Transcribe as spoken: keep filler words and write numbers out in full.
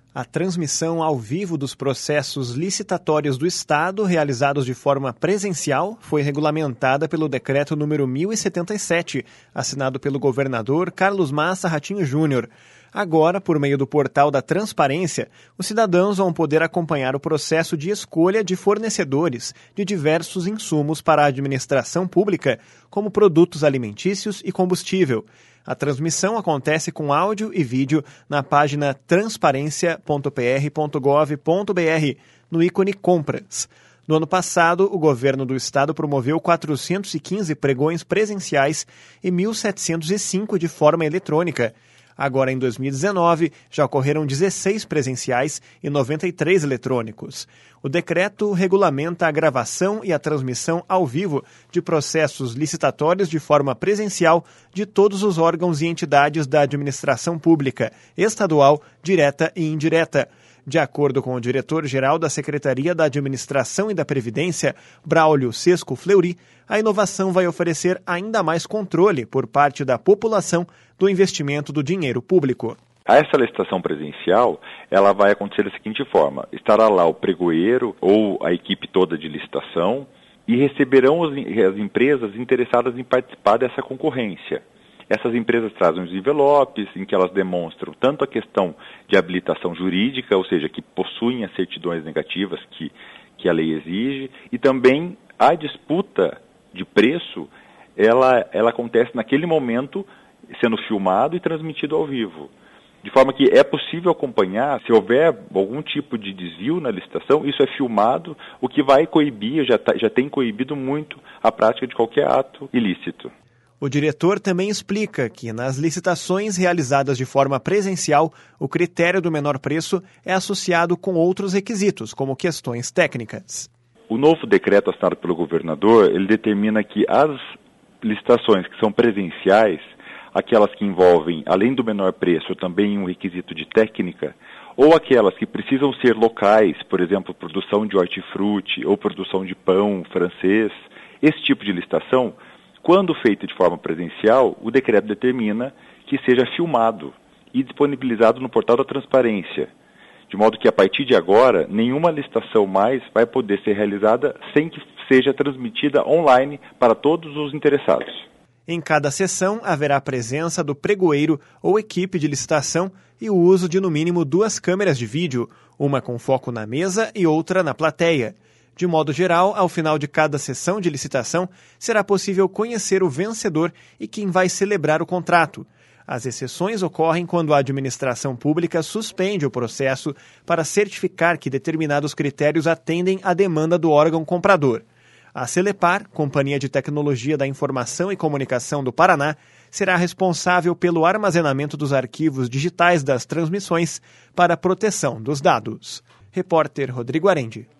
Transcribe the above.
A transmissão ao vivo dos processos licitatórios do Estado realizados de forma presencial foi regulamentada pelo Decreto número mil e setenta e sete, assinado pelo governador Carlos Massa Ratinho Júnior. Agora, por meio do portal da Transparência, os cidadãos vão poder acompanhar o processo de escolha de fornecedores de diversos insumos para a administração pública, como produtos alimentícios e combustível. A transmissão acontece com áudio e vídeo na página transparência ponto p r ponto gov ponto b r, no ícone Compras. No ano passado, o governo do estado promoveu quatrocentos e quinze pregões presenciais e mil setecentos e cinco de forma eletrônica. Agora, em dois mil e dezenove, já ocorreram dezesseis presenciais e noventa e três eletrônicos. O decreto regulamenta a gravação e a transmissão ao vivo de processos licitatórios de forma presencial de todos os órgãos e entidades da administração pública, estadual, direta e indireta. De acordo com o diretor-geral da Secretaria da Administração e da Previdência, Braulio Sesco Fleury, a inovação vai oferecer ainda mais controle por parte da população do investimento do dinheiro público. Essa licitação presencial, ela vai acontecer da seguinte forma: estará lá o pregoeiro ou a equipe toda de licitação e receberão as, as empresas interessadas em participar dessa concorrência. Essas empresas trazem os envelopes em que elas demonstram tanto a questão de habilitação jurídica, ou seja, que possuem as certidões negativas que, que a lei exige, e também a disputa de preço, ela, ela acontece naquele momento, sendo filmado e transmitido ao vivo. De forma que é possível acompanhar, se houver algum tipo de desvio na licitação, isso é filmado, o que vai coibir, já, tá, já tem coibido muito a prática de qualquer ato ilícito. O diretor também explica que nas licitações realizadas de forma presencial, o critério do menor preço é associado com outros requisitos, como questões técnicas. O novo decreto assinado pelo governador, ele determina que as licitações que são presenciais, aquelas que envolvem, além do menor preço, também um requisito de técnica, ou aquelas que precisam ser locais, por exemplo, produção de hortifruti ou produção de pão francês, esse tipo de licitação, quando feita de forma presencial, o decreto determina que seja filmado e disponibilizado no portal da Transparência, de modo que a partir de agora, nenhuma licitação mais vai poder ser realizada sem que seja transmitida online para todos os interessados. Em cada sessão, haverá a presença do pregoeiro ou equipe de licitação e o uso de no mínimo duas câmeras de vídeo, uma com foco na mesa e outra na plateia. De modo geral, ao final de cada sessão de licitação, será possível conhecer o vencedor e quem vai celebrar o contrato. As exceções ocorrem quando a administração pública suspende o processo para certificar que determinados critérios atendem à demanda do órgão comprador. A Celepar, Companhia de Tecnologia da Informação e Comunicação do Paraná, será responsável pelo armazenamento dos arquivos digitais das transmissões para a proteção dos dados. Repórter Rodrigo Arendi.